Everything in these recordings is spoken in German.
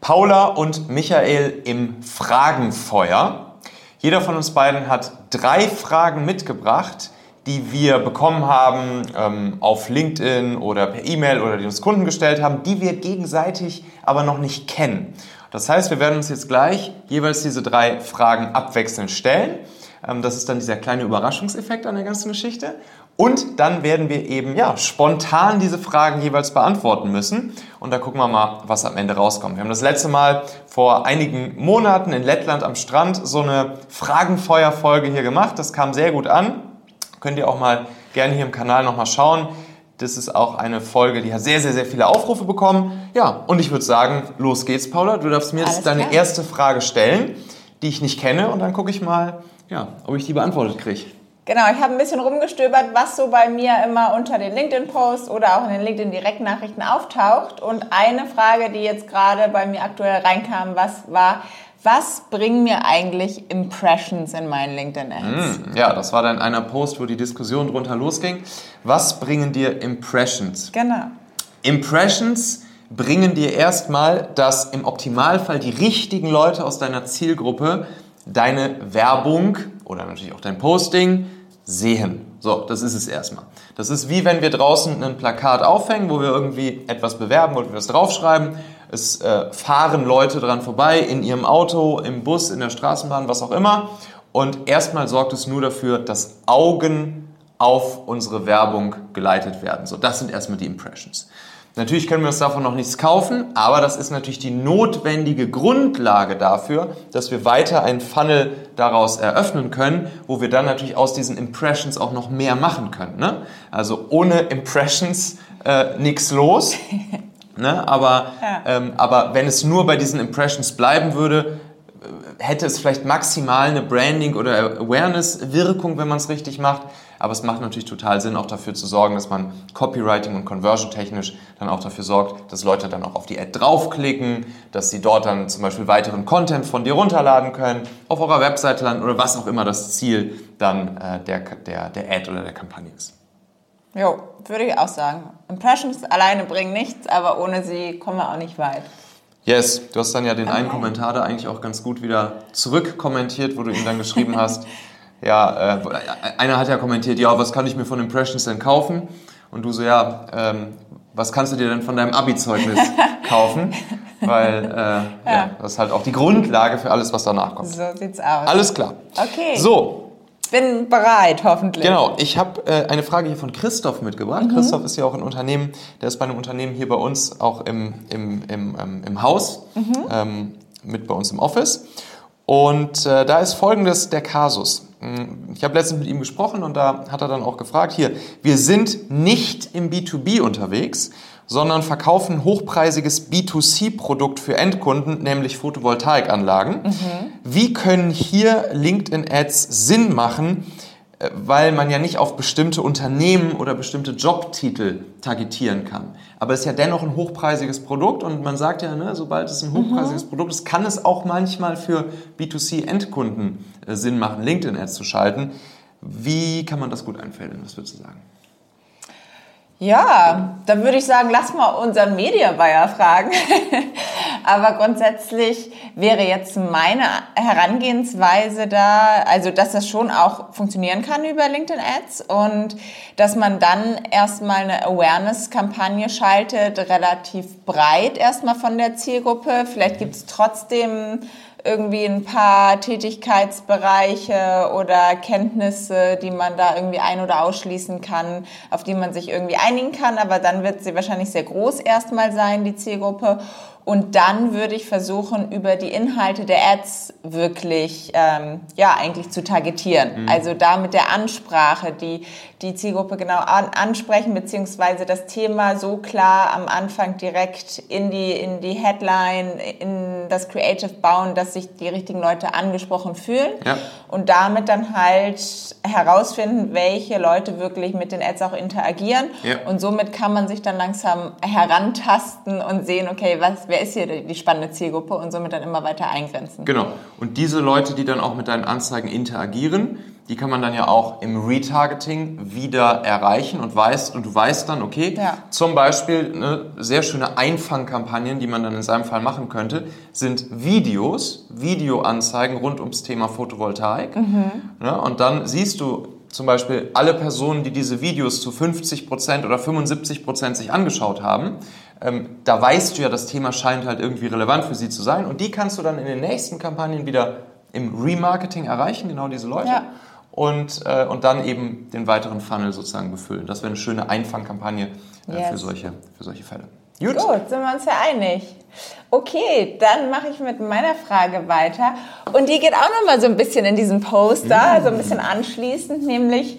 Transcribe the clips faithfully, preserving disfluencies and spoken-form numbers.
Paula und Michael im Fragenfeuer. Jeder von uns beiden hat drei Fragen mitgebracht, die wir bekommen haben ähm, auf LinkedIn oder per E-Mail oder die uns Kunden gestellt haben, die wir gegenseitig aber noch nicht kennen. Das heißt, wir werden uns jetzt gleich jeweils diese drei Fragen abwechselnd stellen. Ähm, das ist dann dieser kleine Überraschungseffekt an der ganzen Geschichte. Und dann werden wir eben ja, spontan diese Fragen jeweils beantworten müssen. Und da gucken wir mal, was am Ende rauskommt. Wir haben das letzte Mal vor einigen Monaten in Lettland am Strand so eine Fragenfeuer-Folge hier gemacht. Das kam sehr gut an. Könnt ihr auch mal gerne hier im Kanal nochmal schauen. Das ist auch eine Folge, die hat sehr, sehr, sehr viele Aufrufe bekommen. Ja, und ich würde sagen, los geht's, Paula. Du darfst mir jetzt Alles deine klar. erste Frage stellen, die ich nicht kenne. Und dann gucke ich mal, ja, ob ich die beantwortet kriege. Genau, ich habe ein bisschen rumgestöbert, was so bei mir immer unter den LinkedIn-Posts oder auch in den LinkedIn-Direktnachrichten auftaucht. Und eine Frage, die jetzt gerade bei mir aktuell reinkam, was war, was bringen mir eigentlich Impressions in meinen LinkedIn-Ads? Mm, ja, das war dann einer Post, wo die Diskussion drunter losging. Was bringen dir Impressions? Genau. Impressions bringen dir erstmal, dass im Optimalfall die richtigen Leute aus deiner Zielgruppe deine Werbung oder natürlich auch dein Posting sehen. So, das ist es erstmal. Das ist wie wenn wir draußen ein Plakat aufhängen, wo wir irgendwie etwas bewerben, wo wir was draufschreiben. Es äh, fahren Leute dran vorbei, in ihrem Auto, im Bus, in der Straßenbahn, was auch immer. Und erstmal sorgt es nur dafür, dass Augen auf unsere Werbung geleitet werden. So, das sind erstmal die Impressions. Natürlich können wir uns davon noch nichts kaufen, aber das ist natürlich die notwendige Grundlage dafür, dass wir weiter einen Funnel daraus eröffnen können, wo wir dann natürlich aus diesen Impressions auch noch mehr machen können. Ne? Also ohne Impressions äh, nichts los. Ne? Aber, Ja. ähm, aber wenn es nur bei diesen Impressions bleiben würde, hätte es vielleicht maximal eine Branding- oder Awareness-Wirkung, wenn man es richtig macht. Aber es macht natürlich total Sinn, auch dafür zu sorgen, dass man Copywriting und Conversion-technisch dann auch dafür sorgt, dass Leute dann auch auf die Ad draufklicken, dass sie dort dann zum Beispiel weiteren Content von dir runterladen können, auf eurer Webseite landen oder was auch immer das Ziel dann äh, der, der, der Ad oder der Kampagne ist. Jo, würde ich auch sagen. Impressions alleine bringen nichts, aber ohne sie kommen wir auch nicht weit. Yes, du hast dann ja den Okay. einen Kommentar da eigentlich auch ganz gut wieder zurückkommentiert, wo du ihm dann geschrieben hast, ja, äh, einer hat ja kommentiert, ja, was kann ich mir von Impressions denn kaufen? Und du so, ja, ähm, was kannst du dir denn von deinem Abi-Zeugnis kaufen? Weil äh, ja. Ja, das ist halt auch die Grundlage für alles, was danach kommt. So sieht's aus. Alles klar. Okay. So, Bin bereit, hoffentlich. genau. Ich habe äh, eine Frage hier von Christoph mitgebracht. Mhm. Christoph ist ja auch ein Unternehmen, der ist bei einem Unternehmen hier bei uns auch im, im, im, ähm, im Haus, mhm. ähm, mit bei uns im Office. Und äh, da ist folgendes der Kasus. Ich habe letztens mit ihm gesprochen und da hat er dann auch gefragt, hier, wir sind nicht im B zwei B unterwegs, sondern verkaufen hochpreisiges B zwei C-Produkt für Endkunden, nämlich Photovoltaikanlagen. Mhm. Wie können hier LinkedIn-Ads Sinn machen, weil man ja nicht auf bestimmte Unternehmen oder bestimmte Jobtitel targetieren kann. Aber es ist ja dennoch ein hochpreisiges Produkt und man sagt ja, ne, sobald es ein hochpreisiges mhm. Produkt ist, kann es auch manchmal für B zwei C-Endkunden äh, Sinn machen, LinkedIn-Ads zu schalten. Wie kann man das gut einfädeln? Was würdest du sagen? Ja, dann würde ich sagen, lass mal unseren Media Buyer fragen. Aber grundsätzlich wäre jetzt meine Herangehensweise da, also dass das schon auch funktionieren kann über LinkedIn Ads und dass man dann erstmal eine Awareness-Kampagne schaltet, relativ breit erstmal von der Zielgruppe. Vielleicht gibt es trotzdem irgendwie ein paar Tätigkeitsbereiche oder Kenntnisse, die man da irgendwie ein- oder ausschließen kann, auf die man sich irgendwie einigen kann, aber dann wird sie wahrscheinlich sehr groß erstmal sein, die Zielgruppe. Und dann würde ich versuchen, über die Inhalte der Ads wirklich, ähm, ja, eigentlich zu targetieren. Mhm. Also da mit der Ansprache, die die Zielgruppe genau an, ansprechen, beziehungsweise das Thema so klar am Anfang direkt in die, in die Headline, in das Creative bauen, dass sich die richtigen Leute angesprochen fühlen. Ja. Und damit dann halt herausfinden, welche Leute wirklich mit den Ads auch interagieren. Ja. Und somit kann man sich dann langsam herantasten und sehen, okay, was, wer ist hier die spannende Zielgruppe und somit dann immer weiter eingrenzen. Genau. Und diese Leute, die dann auch mit deinen Anzeigen interagieren, die kann man dann ja auch im Retargeting wieder erreichen und weißt, und du weißt dann, okay, ja. zum Beispiel eine sehr schöne Einfangkampagnen, die man dann in seinem Fall machen könnte, sind Videos, Videoanzeigen rund ums Thema Photovoltaik. Mhm. Ja, und dann siehst du zum Beispiel alle Personen, die diese Videos zu fünfzig Prozent oder fünfundsiebzig Prozent sich angeschaut haben. Ähm, da weißt du ja, das Thema scheint halt irgendwie relevant für sie zu sein. Und die kannst du dann in den nächsten Kampagnen wieder im Remarketing erreichen, genau diese Leute. Ja. Und, äh, und dann eben den weiteren Funnel sozusagen befüllen. Das wäre eine schöne Einfangkampagne äh, yes. für, solche, für solche Fälle. Gut. Gut, sind wir uns ja einig. Okay, dann mache ich mit meiner Frage weiter. Und die geht auch nochmal so ein bisschen in diesen Poster, mm. so ein bisschen anschließend, nämlich,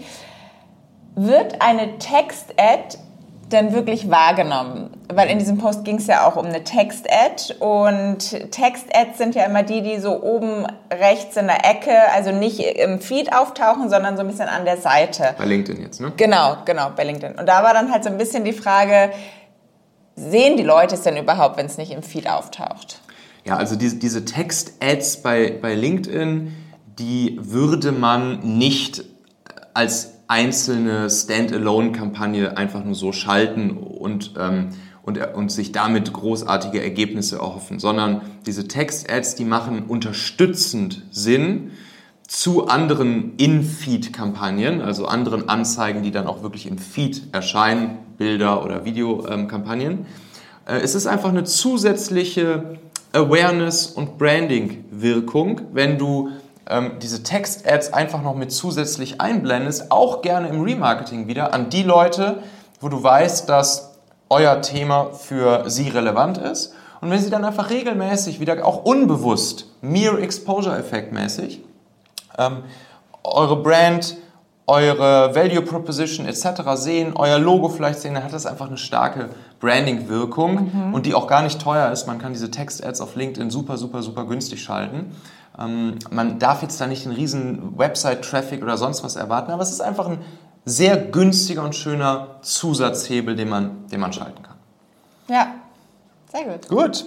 wird eine Text-Ad denn wirklich wahrgenommen? Weil in diesem Post ging es ja auch um eine Text-Ad und Text-Ads sind ja immer die, die so oben rechts in der Ecke, also nicht im Feed auftauchen, sondern so ein bisschen an der Seite. Bei LinkedIn jetzt, ne? Genau, genau, bei LinkedIn. Und da war dann halt so ein bisschen die Frage, sehen die Leute es denn überhaupt, wenn es nicht im Feed auftaucht? Ja, also diese, diese Text-Ads bei, bei LinkedIn, die würde man nicht als einzelne Standalone-Kampagne einfach nur so schalten und, ähm, und, und sich damit großartige Ergebnisse erhoffen, sondern diese Text-Ads, die machen unterstützend Sinn zu anderen In-Feed-Kampagnen, also anderen Anzeigen, die dann auch wirklich im Feed erscheinen, Bilder- oder Videokampagnen. Äh, es ist einfach eine zusätzliche Awareness- und Branding-Wirkung, wenn du ähm, diese Text-Ads einfach noch mit zusätzlich einblendest, auch gerne im Remarketing wieder, an die Leute, wo du weißt, dass euer Thema für sie relevant ist. Und wenn sie dann einfach regelmäßig, wieder auch unbewusst, Mere Exposure-Effekt mäßig, ähm, eure Brand, eure Value Proposition et cetera sehen, euer Logo vielleicht sehen, dann hat das einfach eine starke Branding-Wirkung mhm. und die auch gar nicht teuer ist. Man kann diese Text-Ads auf LinkedIn super, super, super günstig schalten. Ähm, man darf jetzt da nicht einen riesen Website-Traffic oder sonst was erwarten, aber es ist einfach ein sehr günstiger und schöner Zusatzhebel, den man, den man schalten kann. Ja, sehr gut. Gut.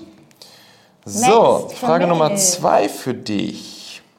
So, Next Frage Nummer zwei für dich.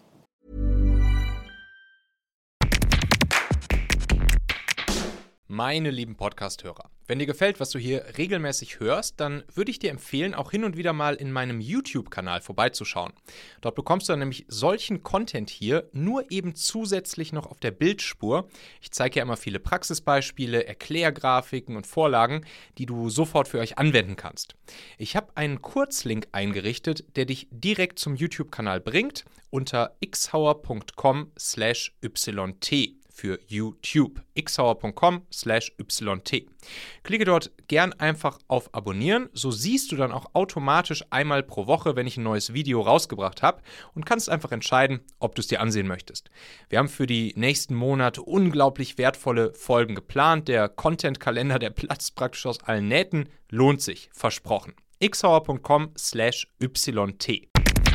Meine lieben Podcast-Hörer, wenn dir gefällt, was du hier regelmäßig hörst, dann würde ich dir empfehlen, auch hin und wieder mal in meinem YouTube-Kanal vorbeizuschauen. Dort bekommst du dann nämlich solchen Content hier nur eben zusätzlich noch auf der Bildspur. Ich zeige ja immer viele Praxisbeispiele, Erklärgrafiken und Vorlagen, die du sofort für euch anwenden kannst. Ich habe einen Kurzlink eingerichtet, der dich direkt zum YouTube-Kanal bringt unter xhauer.com slash yt. für YouTube. xhauer.com slash yt. Klicke dort gern einfach auf Abonnieren, so siehst du dann auch automatisch einmal pro Woche, wenn ich ein neues Video rausgebracht habe und kannst einfach entscheiden, ob du es dir ansehen möchtest. Wir haben für die nächsten Monate unglaublich wertvolle Folgen geplant. Der Content-Kalender, der platzt praktisch aus allen Nähten, lohnt sich, versprochen. xhauer.com slash yt.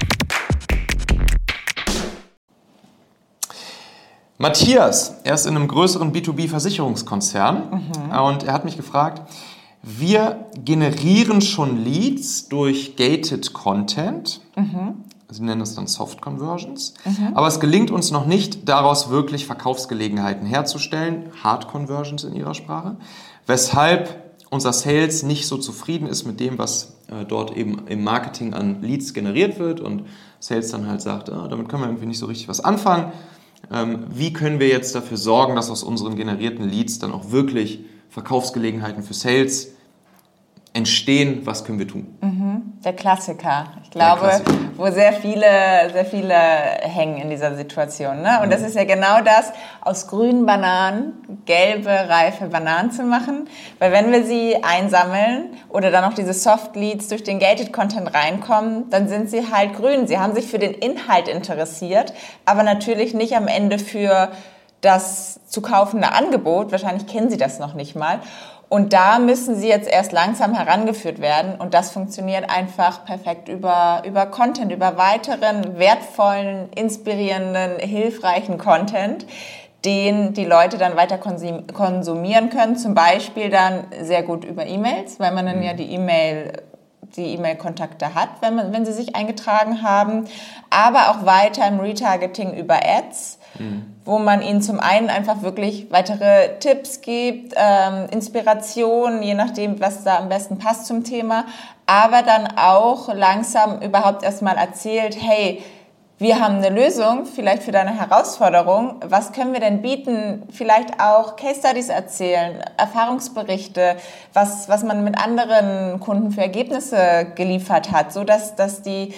Matthias, er ist in einem größeren B zwei B-Versicherungskonzern mhm. und er hat mich gefragt, wir generieren schon Leads durch Gated Content, mhm. Sie nennen das dann Soft Conversions, mhm. aber es gelingt uns noch nicht, daraus wirklich Verkaufsgelegenheiten herzustellen, Hard Conversions in ihrer Sprache, weshalb unser Sales nicht so zufrieden ist mit dem, was äh, dort eben im Marketing an Leads generiert wird und Sales dann halt sagt, ah, damit können wir irgendwie nicht so richtig was anfangen. Ähm, wie können wir jetzt dafür sorgen, dass aus unseren generierten Leads dann auch wirklich Verkaufsgelegenheiten für Sales entstehen? Was können wir tun? Mhm, der Klassiker. Ich glaube, Klassiker. wo sehr viele, sehr viele hängen in dieser Situation. Ne? Und mhm. das ist ja genau das, aus grünen Bananen gelbe, reife Bananen zu machen. Weil wenn wir sie einsammeln oder dann noch diese Soft Leads durch den Gated Content reinkommen, dann sind sie halt grün. Sie haben sich für den Inhalt interessiert, aber natürlich nicht am Ende für das zu kaufende Angebot. Wahrscheinlich kennen sie das noch nicht mal. Und da müssen sie jetzt erst langsam herangeführt werden. Und das funktioniert einfach perfekt über, über Content, über weiteren wertvollen, inspirierenden, hilfreichen Content, den die Leute dann weiter konsumieren können. Zum Beispiel dann sehr gut über E-Mails, weil man dann ja die E-Mail, die E-Mail-Kontakte hat, wenn man, wenn sie sich eingetragen haben. Aber auch weiter im Retargeting über Ads. mhm. wo man ihnen zum einen einfach wirklich weitere Tipps gibt, ähm, Inspirationen, je nachdem, was da am besten passt zum Thema, aber dann auch langsam überhaupt erstmal erzählt, hey, wir haben eine Lösung vielleicht für deine Herausforderung. Was können wir denn bieten? Vielleicht auch Case Studies erzählen, Erfahrungsberichte, was, was man mit anderen Kunden für Ergebnisse geliefert hat, so dass, dass die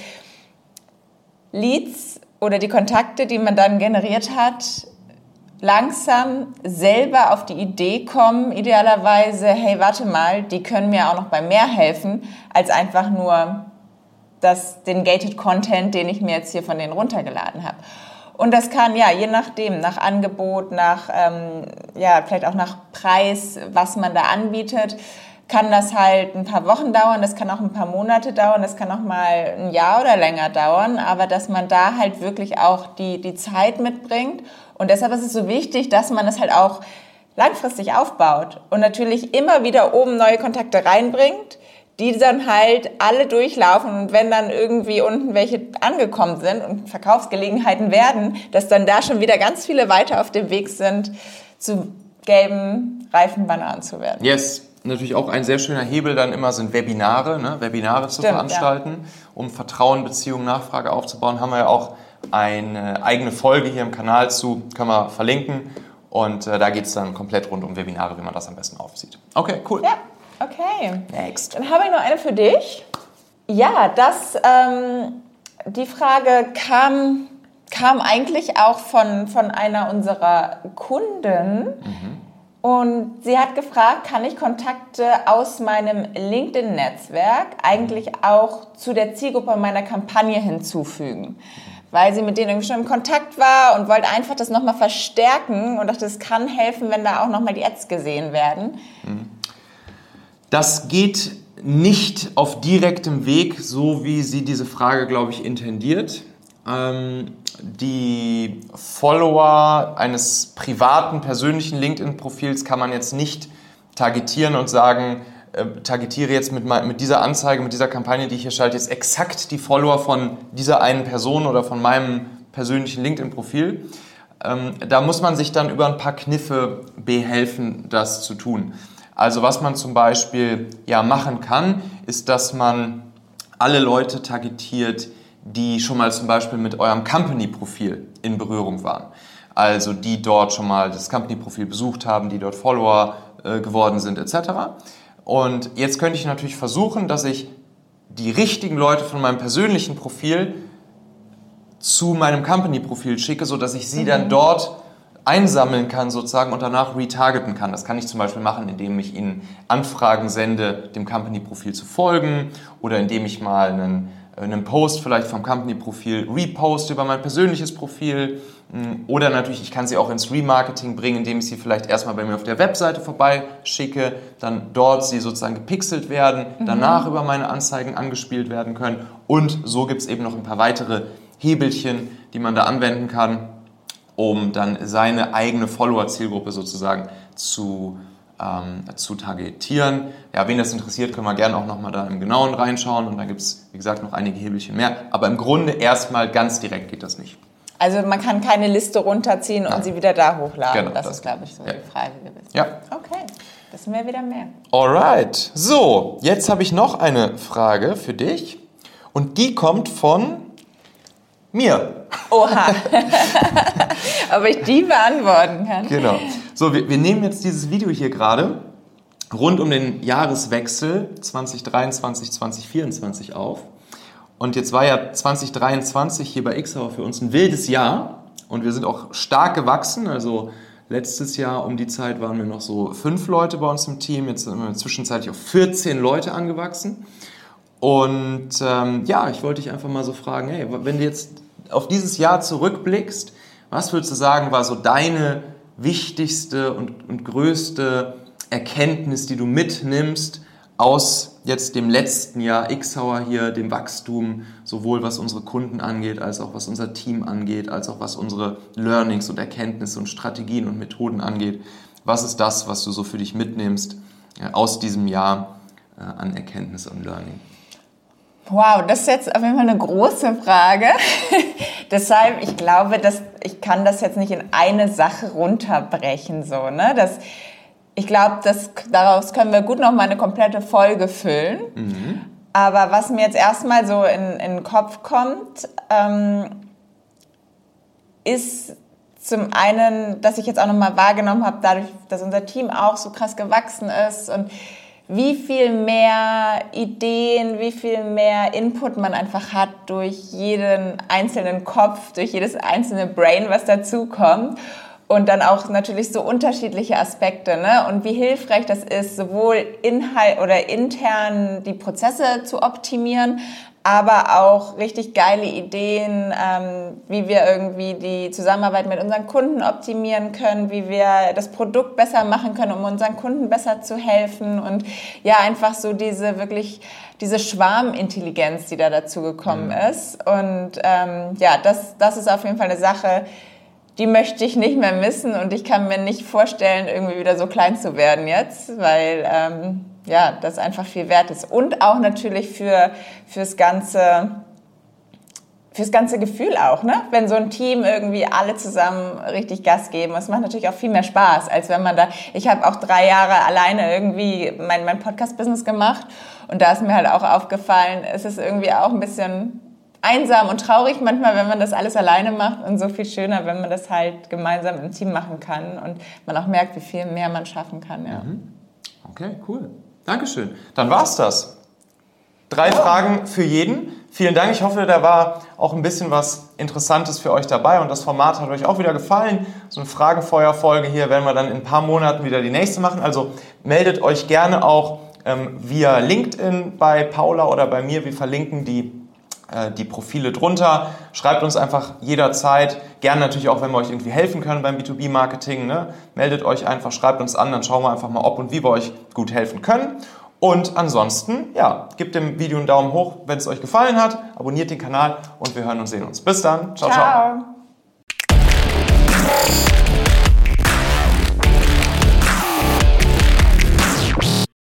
Leads oder die Kontakte, die man dann generiert hat, langsam selber auf die Idee kommen, idealerweise, hey, warte mal, die können mir auch noch bei mehr helfen, als einfach nur das, den Gated Content, den ich mir jetzt hier von denen runtergeladen habe. Und das kann, ja, je nachdem, nach Angebot, nach, ähm, ja, vielleicht auch nach Preis, was man da anbietet, kann das halt ein paar Wochen dauern, das kann auch ein paar Monate dauern, das kann auch mal ein Jahr oder länger dauern, aber dass man da halt wirklich auch die, die Zeit mitbringt. Und deshalb ist es so wichtig, dass man es halt auch langfristig aufbaut und natürlich immer wieder oben neue Kontakte reinbringt, die dann halt alle durchlaufen und wenn dann irgendwie unten welche angekommen sind und Verkaufsgelegenheiten werden, dass dann da schon wieder ganz viele weiter auf dem Weg sind, zu gelben, reifen Bananen zu werden. Yes, natürlich auch ein sehr schöner Hebel dann immer sind Webinare, ne? Webinare zu Stimmt, veranstalten, ja. um Vertrauen, Beziehung, Nachfrage aufzubauen. Haben wir ja auch eine eigene Folge hier im Kanal zu, können wir verlinken und äh, da geht es dann komplett rund um Webinare, wie man das am besten aufzieht. Okay, cool. Ja. Okay, Next. Dann habe ich noch eine für dich. Ja, das, ähm, die Frage kam, kam eigentlich auch von, von einer unserer Kunden. Mhm. Und sie hat gefragt, kann ich Kontakte aus meinem LinkedIn-Netzwerk eigentlich auch zu der Zielgruppe meiner Kampagne hinzufügen? Weil sie mit denen irgendwie schon in Kontakt war und wollte einfach das nochmal verstärken und dachte, es kann helfen, wenn da auch nochmal die Ads gesehen werden. Mhm. Das geht nicht auf direktem Weg, so wie sie diese Frage, glaube ich, intendiert. Ähm, die Follower eines privaten, persönlichen LinkedIn-Profils kann man jetzt nicht targetieren und sagen, äh, targetiere jetzt mit, mit dieser Anzeige, mit dieser Kampagne, die ich hier schalte, jetzt exakt die Follower von dieser einen Person oder von meinem persönlichen LinkedIn-Profil. Ähm, da muss man sich dann über ein paar Kniffe behelfen, das zu tun. Also was man zum Beispiel ja machen kann, ist, dass man alle Leute targetiert, die schon mal zum Beispiel mit eurem Company-Profil in Berührung waren. Also die dort schon mal das Company-Profil besucht haben, die dort Follower äh, geworden sind et cetera. Und jetzt könnte ich natürlich versuchen, dass ich die richtigen Leute von meinem persönlichen Profil zu meinem Company-Profil schicke, sodass ich sie mhm. dann dort einsammeln kann sozusagen und danach retargeten kann. Das kann ich zum Beispiel machen, indem ich Ihnen Anfragen sende, dem Company-Profil zu folgen oder indem ich mal einen, einen Post vielleicht vom Company-Profil reposte über mein persönliches Profil oder natürlich, ich kann sie auch ins Remarketing bringen, indem ich sie vielleicht erstmal bei mir auf der Webseite vorbeischicke, dann dort sie sozusagen gepixelt werden, mhm. danach über meine Anzeigen angespielt werden können und so gibt es eben noch ein paar weitere Hebelchen, die man da anwenden kann, um dann seine eigene Follower-Zielgruppe sozusagen zu, ähm, zu targetieren. Ja, wen das interessiert, können wir gerne auch nochmal da im Genauen reinschauen und da gibt es, wie gesagt, noch einige Hebelchen mehr. Aber im Grunde erstmal ganz direkt geht das nicht. Also man kann keine Liste runterziehen Nein. und sie wieder da hochladen. Genau, das, das ist, glaube ich, so ja. die Frage gewesen. Ja. Okay, wissen wir wieder mehr. Alright, so, jetzt habe ich noch eine Frage für dich und die kommt von mir. Oha, ob ich die beantworten kann. Genau. So, wir, wir nehmen jetzt dieses Video hier gerade rund um den Jahreswechsel zwanzig dreiundzwanzig zwanzig vierundzwanzig auf. Und jetzt war ja zwanzig dreiundzwanzig hier bei Xhauer für uns ein wildes Jahr und wir sind auch stark gewachsen. Also letztes Jahr um die Zeit waren wir noch so fünf Leute bei uns im Team. Jetzt sind wir zwischenzeitlich auf vierzehn Leute angewachsen. Und ähm, ja, ich wollte dich einfach mal so fragen, hey, wenn du jetzt auf dieses Jahr zurückblickst, was würdest du sagen, war so deine wichtigste und, und größte Erkenntnis, die du mitnimmst aus jetzt dem letzten Jahr Xhauer hier, dem Wachstum, sowohl was unsere Kunden angeht, als auch was unser Team angeht, als auch was unsere Learnings und Erkenntnisse und Strategien und Methoden angeht. Was ist das, was du so für dich mitnimmst äh, aus diesem Jahr äh, an Erkenntnis und Learning? Wow, das ist jetzt auf jeden Fall eine große Frage. Deshalb, ich glaube, dass ich kann das jetzt nicht in eine Sache runterbrechen, so, ne? Das, ich glaube, das, daraus können wir gut noch mal eine komplette Folge füllen. Mhm. Aber was mir jetzt erstmal so in, in den Kopf kommt, ähm, ist zum einen, dass ich jetzt auch noch mal wahrgenommen habe, dadurch, dass unser Team auch so krass gewachsen ist und wie viel mehr Ideen, wie viel mehr Input man einfach hat durch jeden einzelnen Kopf, durch jedes einzelne Brain, was dazukommt. Und dann auch natürlich so unterschiedliche Aspekte, ne? Und wie hilfreich das ist, sowohl Inhalt oder intern die Prozesse zu optimieren, aber auch richtig geile Ideen, ähm, wie wir irgendwie die Zusammenarbeit mit unseren Kunden optimieren können, wie wir das Produkt besser machen können, um unseren Kunden besser zu helfen und ja, einfach so diese wirklich, diese Schwarmintelligenz, die da dazu gekommen mhm. ist. Und ähm, ja, das, das ist auf jeden Fall eine Sache, die möchte ich nicht mehr missen und ich kann mir nicht vorstellen, irgendwie wieder so klein zu werden jetzt, weil ähm, ja, das einfach viel wert ist. Und auch natürlich für fürs ganze fürs ganze Gefühl auch, ne? Wenn so ein Team irgendwie alle zusammen richtig Gas geben, das macht natürlich auch viel mehr Spaß, als wenn man da, ich habe auch drei Jahre alleine irgendwie mein, mein Podcast-Business gemacht und da ist mir halt auch aufgefallen, es ist irgendwie auch ein bisschen einsam und traurig manchmal, wenn man das alles alleine macht und so viel schöner, wenn man das halt gemeinsam im Team machen kann und man auch merkt, wie viel mehr man schaffen kann. Ja. Okay, cool. Dankeschön. Dann war's das. Drei oh. Fragen für jeden. Vielen Dank. Ich hoffe, da war auch ein bisschen was Interessantes für euch dabei und das Format hat euch auch wieder gefallen. So eine Fragenfeuer-Folge hier werden wir dann in ein paar Monaten wieder die nächste machen. Also meldet euch gerne auch ähm, via LinkedIn bei Paula oder bei mir. Wir verlinken die die Profile drunter. Schreibt uns einfach jederzeit, gerne natürlich auch, wenn wir euch irgendwie helfen können beim B zwei B Marketing. Ne? Meldet euch einfach, schreibt uns an, dann schauen wir einfach mal, ob und wie wir euch gut helfen können. Und ansonsten, ja, gebt dem Video einen Daumen hoch, wenn es euch gefallen hat, abonniert den Kanal und wir hören und sehen uns. Bis dann. Ciao, ciao. ciao.